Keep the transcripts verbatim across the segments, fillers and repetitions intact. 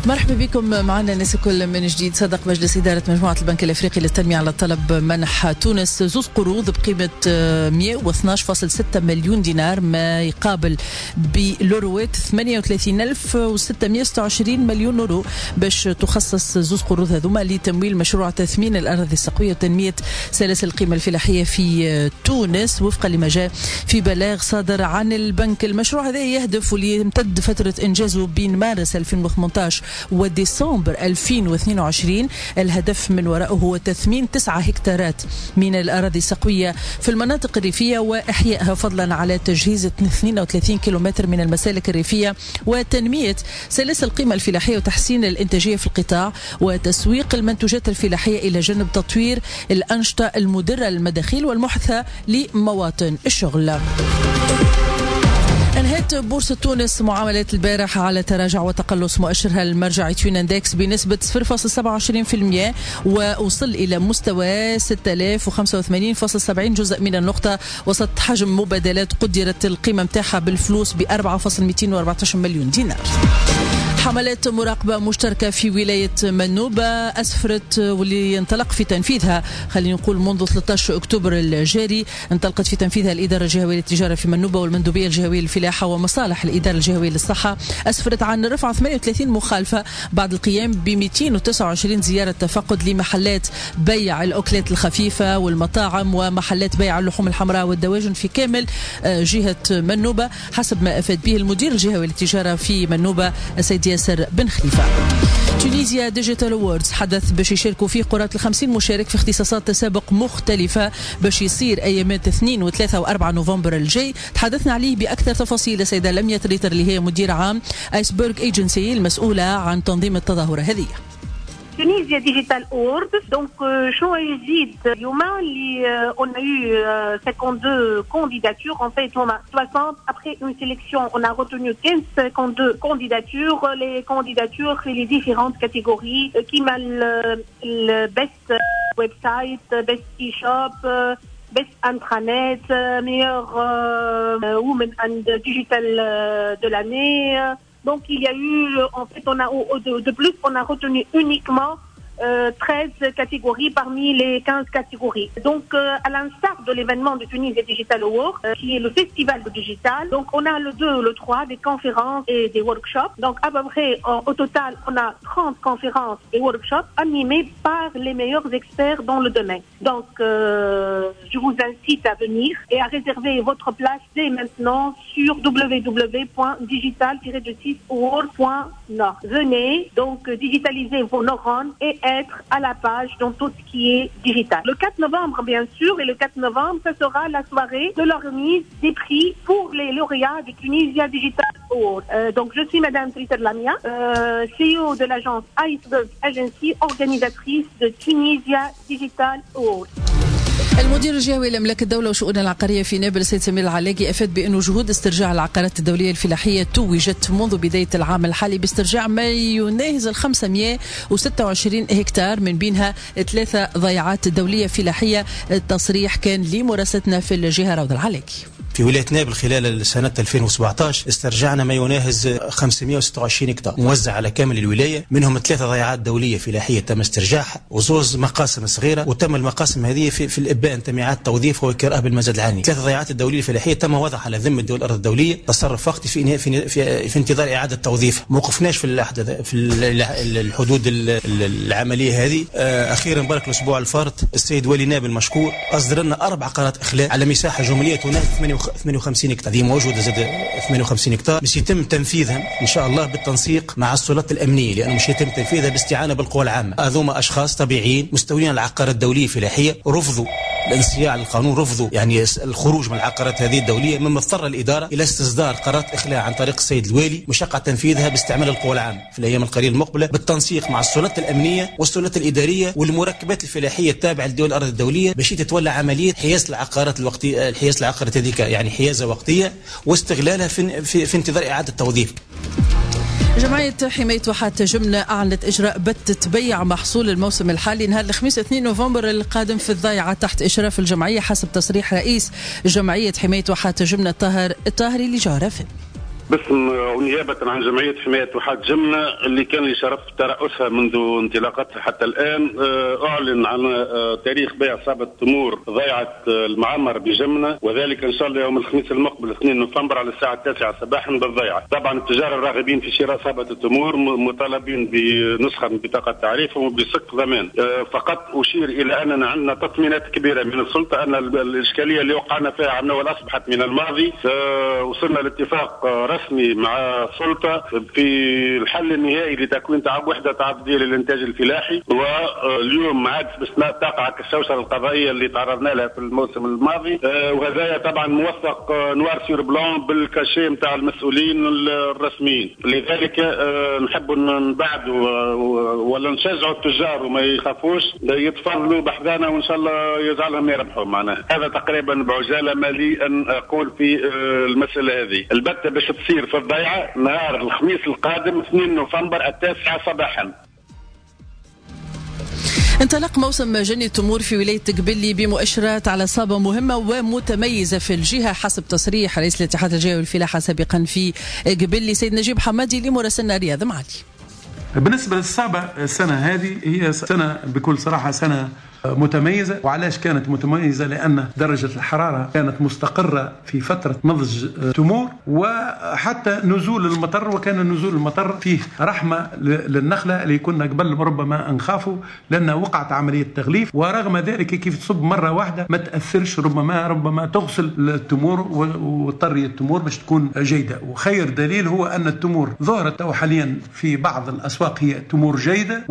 مرحبا بكم معنا ناس كل من جديد. صدق مجلس إدارة مجموعة البنك الأفريقي للتنمية على طلب منح تونس زوز قروض بقيمة مئة واثني عشر فاصلة ستة مليون دينار، ما يقابل بالأوروات ثمانية وثلاثين ألف وستمئة وستة وعشرين مليون أورو، باش تخصص زوز قروض هذوما لتمويل مشروع تثمين الأراضي السقوية وتنمية سلاسل القيمة الفلاحية في تونس وفقا لما جاء في بلاغ صادر عن البنك. المشروع هذا يهدف وليمتد فترة إنجازه بين مارس ألفين وثمانية عشر وديسمبر ألفين واثنين وعشرين. الهدف من وراءه هو تثمين تسعة هكتارات من الأراضي السقوية في المناطق الريفية وإحيائها، فضلا على تجهيز اثنين وثلاثين كيلومتر من المسالك الريفية وتنمية سلاسل القيمة الفلاحية وتحسين الإنتاجية في القطاع وتسويق المنتوجات الفلاحية إلى جانب تطوير الأنشطة المدرة للمداخيل والمحثة لمواطن الشغل. انهت بورصة تونس معاملات البارح على تراجع وتقلص مؤشرها المرجعي توين اندكس بنسبة صفر فاصلة سبعة وعشرين بالمئة ووصل إلى مستوى ستة آلاف وخمسة وثمانين فاصلة سبعين جزء من النقطة، وسط حجم مبادلات قدرت القيمة متاعها بالفلوس ب أربعة فاصلة مئتين وأربعة عشر مليون دينار. حملات مراقبة مشتركة في ولاية منوبة أسفرت واللي ينطلق في تنفيذها، خلينا نقول منذ ثلاثة عشر أكتوبر الجاري، انطلقت في تنفيذها الإدارة الجهوية للتجارة في منوبة والمندوبية الجهوية للفلاحة ومصالح الإدارة الجهوية للصحة، أسفرت عن رفع ثمانية وثلاثين مخالفة بعد القيام ب مئتين وتسعة وعشرين زيارة تفقد لمحلات بيع الأكلات الخفيفة والمطاعم ومحلات بيع اللحوم الحمراء والدواجن في كامل جهة منوبة، حسب ما أفاد به المدير الجهوي للتجارة في منوبة السيد ياسر بن خليفة. تونيزيا ديجيتال أووردز حدث باش يشاركوا فيه قرابة الخمسين مشارك في اختصاصات تسابق مختلفة باش يصير أيامات اثنين وثلاثة وأربعة نوفمبر الجاي. تحدثنا عليه بأكثر تفاصيل السيدة لميا تريتر اللي هي مدير عام ايسبرغ ايجنسي المسؤولة عن تنظيم التظاهرة هذه. Tunisia Digital Awards. Donc, شنو يزيد اليوم اللي on a eu cinquante-deux candidatures. En fait, on a soixante. Après une sélection, on a retenu quinze, cinquante-deux candidatures. Les candidatures, c'est les différentes catégories qui m'a le best website, best e-shop, best intranet, meilleur euh, woman and digital de l'année. Donc il y a eu, en fait, on a de, de plus, on a retenu uniquement euh, treize catégories parmi les quinze catégories. Donc euh, à l'instar de l'événement de Tunisia Digital Awards, euh, qui est le festival de digital, donc on a le deux, le trois, des conférences et des workshops. Donc à peu près, en, au total, on a trente conférences et workshops animés par les meilleurs experts dans le domaine. Donc euh, je vous incite à venir et à réserver votre place dès maintenant sur w w w point digital tiret six awards point org. Venez donc digitaliser vos neurones et être à la page dans tout ce qui est digital. Le quatre novembre, bien sûr, et le quatre novembre, ce sera la soirée de la remise des prix pour les lauréats de Tunisia Digital Awards. Euh, donc, je suis Madame Triter Lamia, euh, C E O de l'agence Iceberg Agency, organisatrice de Tunisia Digital Awards. المدير الجهوي لمملكة الدولة والشؤون العقارية في نابلس السيد سمير العلاقي أفاد بأنه جهود استرجاع العقارات الدولية الفلاحية توجت منذ بداية العام الحالي باسترجاع ما يناهز الخمسمئة وستة وعشرين هكتار، من بينها ثلاثة ضيعات دولية فلاحية. التصريح كان لمراسلتنا في الجهة روضة العلاقي. في ولاية نابل خلال سنة ألفين وسبعة عشر استرجعنا ما يناهز خمسمئة وستة وعشرين هكتار موزع على كامل الولاية، منهم ثلاثة ضيعات دولية فلاحية تم استرجاعها وزوز مقاسم صغيرة، وتم المقاسم هذه في, في الإباء تميعات توظيف وكراء بالمزاد العاني. ثلاثة ضيعات الدولية الفلاحية تم وضعها على ذمة دول الأرض الدولية، تصرف وقتي في, في, في, في انتظار إعادة توظيف. موقفناش في الأحداث في الحدود العملية هذه. أخيرا بارك الأسبوع الفارط السيد ولي نابل مشكور أصدر لنا أربع قرارات إخلاء على مساحة جملية تناهز ثمانية وخمسين هكتار. هذه موجودة زاد ثمانية وخمسين هكتار، بس يتم تنفيذها إن شاء الله بالتنسيق مع السلطات الأمنية، لأنه مش يتم تنفيذها باستعانة بالقوى العامة. هذوما أشخاص طبيعيين مستولين على العقارات الدولية الفلاحية، رفضوا الانصياع للقانون، رفضوا يعني الخروج من العقارات هذه الدولية، مما اضطر الإدارة إلى استصدار قرارات إخلاء عن طريق السيد الوالي مشقة تنفيذها باستعمال القوى العامة في الأيام القليلة المقبلة بالتنسيق مع السلطات الأمنية والسلطات الإدارية والمركبات الفلاحية التابعة لدول الأرض الدولية باش تتولى عملية حياز العقارات الوقتية، الحياز العقارات هذيك يعني حيازة وقتية واستغلالها في, في, في انتظار إعادة توظيف. جمعية حماية واحات جمنة أعلنت إجراء بت بيع محصول الموسم الحالي نهار الخميس اثنين نوفمبر القادم في الضيعة تحت إشراف الجمعية، حسب تصريح رئيس جمعية حماية واحات جمنة طاهر الطاهري لجارفن. باسم ونيابة عن جمعية حماية واحات جمنة اللي كان لي شرف ترأسها منذ انطلاقتها حتى الآن، أعلن عن تاريخ بيع عصابة تمور ضيعة المعمر بجمنة، وذلك إن شاء الله يوم الخميس المقبل اثنين نوفمبر على الساعة التاسعة صباحا بالضيعة. طبعا التجار الراغبين في شراء عصابة التمور مطالبين بنسخة من بطاقة تعريفهم وبصك ضمان. فقط أشير إلى أننا عندنا تطمينات كبيرة من السلطة أن الإشكالية اللي وقعنا فيها عمنا والأصبحت من الماضي. وصلنا لاتفاق رسمي مع السلطة في الحل النهائي لتكوين تعب وحدة تعبدية للإنتاج الفلاحي، واليوم عاد باستثناء تقع الشوشرة القضائية اللي تعرضنا لها في الموسم الماضي، وهذا طبعا موثق نوار سير بلون بالكاشي نتاع المسؤولين الرسميين. لذلك نحب نبعد ولا نشجعوا التجار وما يخافوش يتفضلوا بحذانا وإن شاء الله يجعلهم يربحوا معنا. هذا تقريبا بعجالة ما لي أن أقول في المسألة هذه. البتة باش تصير في الضيعة نهار الخميس القادم اثنين نوفمبر التاسعة صباحا. انطلق موسم جني التمور في ولاية قبلي بمؤشرات على صابة مهمة ومتميزة في الجهة حسب تصريح رئيس الاتحاد الجوي والفلاحة سابقا في قبلي سيد نجيب حمادي لمراسلنا رياض معالي. بالنسبة للصابة السنة هذه هي سنة بكل صراحة سنة متميزة. وعلاش كانت متميزة؟ لأن درجة الحرارة كانت مستقرة في فترة نضج تمور وحتى نزول المطر، وكان نزول المطر فيه رحمة للنخلة اللي كنا قبل ربما نخافوا لأن وقعت عملية تغليف، ورغم ذلك كيف تصب مرة واحدة ما تأثرش، ربما ربما تغسل التمور وتطري التمور باش تكون جيدة. وخير دليل هو أن التمور ظهرت أو حاليا في بعض الأسواق هي تمور جيدة،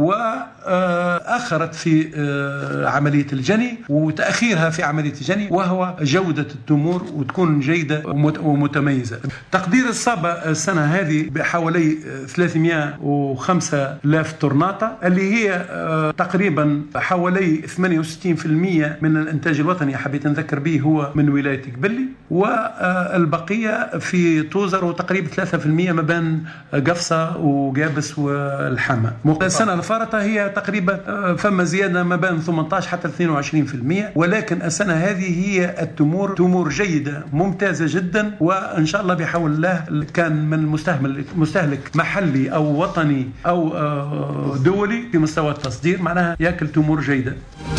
وأخرت في عملية الجني وتأخيرها في عملية الجني، وهو جودة التمور وتكون جيدة ومتميزة. تقدير الصابة السنة هذه بحوالي ثلاثمائة وخمسة آلاف طرناطة اللي هي تقريبا حوالي ثمانية وستين بالمئة من الإنتاج الوطني. حبيت نذكر به هو من ولاية قبلي، والبقية في توزر وتقريبا ثلاثة بالمئة ما بين قفصة وقابس والحامة. السنة الفارطة هي تقريبا فما زيادة ما بين ثمانية عشر حتى اثنين وعشرين بالمئة، ولكن السنة هذه هي التمور تمور جيدة ممتازة جدا، وإن شاء الله بحول الله كان من مستهلك مستهلك محلي أو وطني أو دولي في مستوى التصدير معناها يأكل تمور جيدة.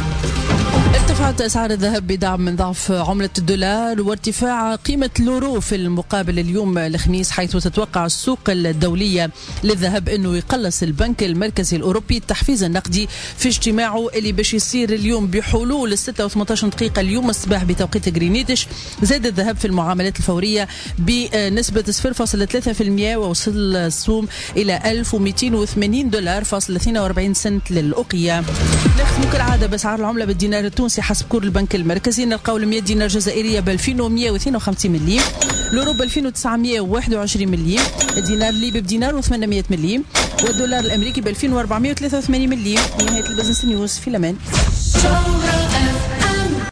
ارتفعت أسعار الذهب بدعم من ضعف عملة الدولار وارتفاع قيمة اليورو في المقابل اليوم الخميس، حيث تتوقع السوق الدولية للذهب أنه يقلص البنك المركزي الأوروبي التحفيز النقدي في اجتماعه اللي باش يصير اليوم بحلول الستة وثمانية عشر دقيقة اليوم الصباح بتوقيت غرينتش. زاد الذهب في المعاملات الفورية بنسبة صفر فاصلة ثلاثة بالمئة ووصل السوم إلى ألف ومئتين وثمانين دولار فاصلة اثنين وأربعين سنت للأوقية. نختم كالعادة بأسعار العملة بالدينار التونسي حسب كور البنك المركزي، نلقاو مئة دينار جزائرية ب ألفين ومئة واثنين وخمسين مليم، اليورو ب ألفين وتسعمئة وواحد وعشرين مليم، الدينار الليبي بدينار وثمانمئة مليم، والدولار الأمريكي ب ألفين وأربعمئة وثلاثة وثمانين مليم. نهاية البزنس نيوز، في الأمان.